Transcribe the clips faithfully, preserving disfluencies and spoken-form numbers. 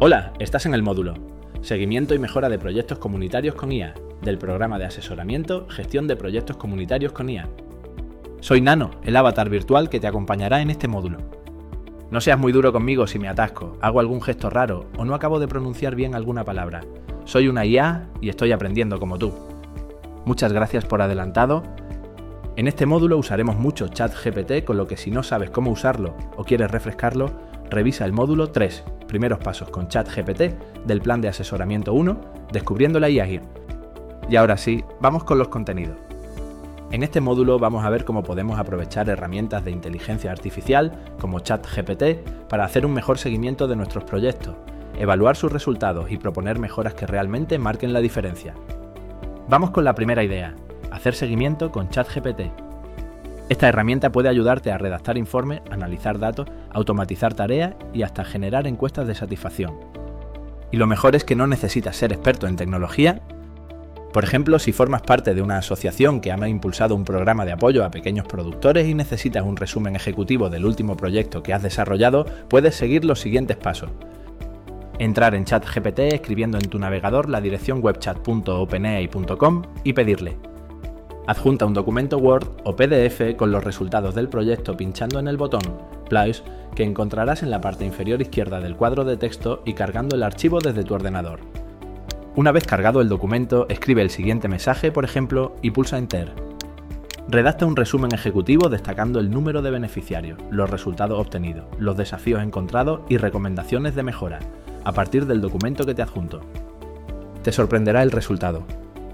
Hola, estás en el módulo Seguimiento y mejora de proyectos comunitarios con I A, del programa de asesoramiento Gestión de proyectos comunitarios con I A. Soy Nano, el avatar virtual que te acompañará en este módulo. No seas muy duro conmigo si me atasco, hago algún gesto raro o no acabo de pronunciar bien alguna palabra. Soy una I A y estoy aprendiendo como tú. Muchas gracias por adelantado. En este módulo usaremos mucho ChatGPT, con lo que si no sabes cómo usarlo o quieres refrescarlo, revisa el módulo tres, primeros pasos con ChatGPT, del plan de asesoramiento uno, descubriendo la I A. Y ahora sí, vamos con los contenidos. En este módulo vamos a ver cómo podemos aprovechar herramientas de inteligencia artificial como ChatGPT para hacer un mejor seguimiento de nuestros proyectos, evaluar sus resultados y proponer mejoras que realmente marquen la diferencia. Vamos con la primera idea: hacer seguimiento con ChatGPT. Esta herramienta puede ayudarte a redactar informes, analizar datos, automatizar tareas y hasta generar encuestas de satisfacción. Y lo mejor es que no necesitas ser experto en tecnología. Por ejemplo, si formas parte de una asociación que ha impulsado un programa de apoyo a pequeños productores y necesitas un resumen ejecutivo del último proyecto que has desarrollado, puedes seguir los siguientes pasos. Entrar en ChatGPT escribiendo en tu navegador la dirección webchat punto openai punto com y pedirle: adjunta un documento Word o P D F con los resultados del proyecto pinchando en el botón Plus que encontrarás en la parte inferior izquierda del cuadro de texto y cargando el archivo desde tu ordenador. Una vez cargado el documento, escribe el siguiente mensaje, por ejemplo, y pulsa Enter. Redacta un resumen ejecutivo destacando el número de beneficiarios, los resultados obtenidos, los desafíos encontrados y recomendaciones de mejora, a partir del documento que te adjunto. Te sorprenderá el resultado.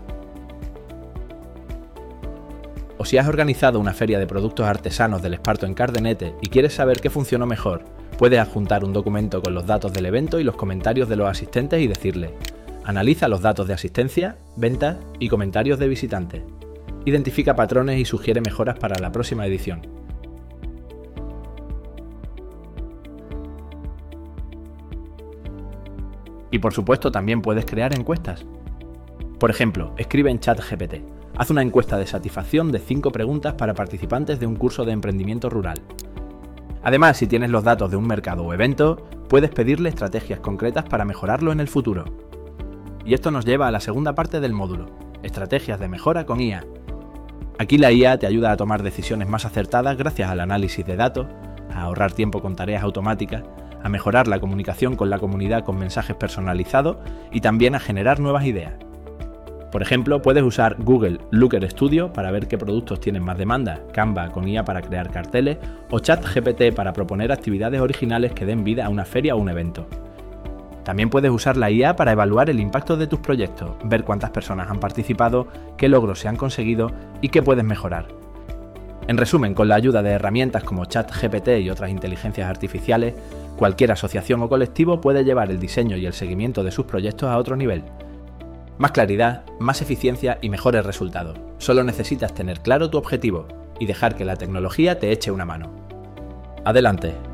O si has organizado una feria de productos artesanos del Esparto en Cardenete y quieres saber qué funcionó mejor, puedes adjuntar un documento con los datos del evento y los comentarios de los asistentes y decirle: analiza los datos de asistencia, ventas y comentarios de visitantes. Identifica patrones y sugiere mejoras para la próxima edición. Y por supuesto también puedes crear encuestas. Por ejemplo, escribe en ChatGPT: haz una encuesta de satisfacción de cinco preguntas para participantes de un curso de emprendimiento rural. Además, si tienes los datos de un mercado o evento, puedes pedirle estrategias concretas para mejorarlo en el futuro. Y esto nos lleva a la segunda parte del módulo: estrategias de mejora con I A. Aquí la I A te ayuda a tomar decisiones más acertadas gracias al análisis de datos, a ahorrar tiempo con tareas automáticas, a mejorar la comunicación con la comunidad con mensajes personalizados y también a generar nuevas ideas. Por ejemplo, puedes usar Google Looker Studio para ver qué productos tienen más demanda, Canva con I A para crear carteles o ChatGPT para proponer actividades originales que den vida a una feria o un evento. También puedes usar la I A para evaluar el impacto de tus proyectos, ver cuántas personas han participado, qué logros se han conseguido y qué puedes mejorar. En resumen, con la ayuda de herramientas como ChatGPT y otras inteligencias artificiales, cualquier asociación o colectivo puede llevar el diseño y el seguimiento de sus proyectos a otro nivel. Más claridad, más eficiencia y mejores resultados. Solo necesitas tener claro tu objetivo y dejar que la tecnología te eche una mano. Adelante.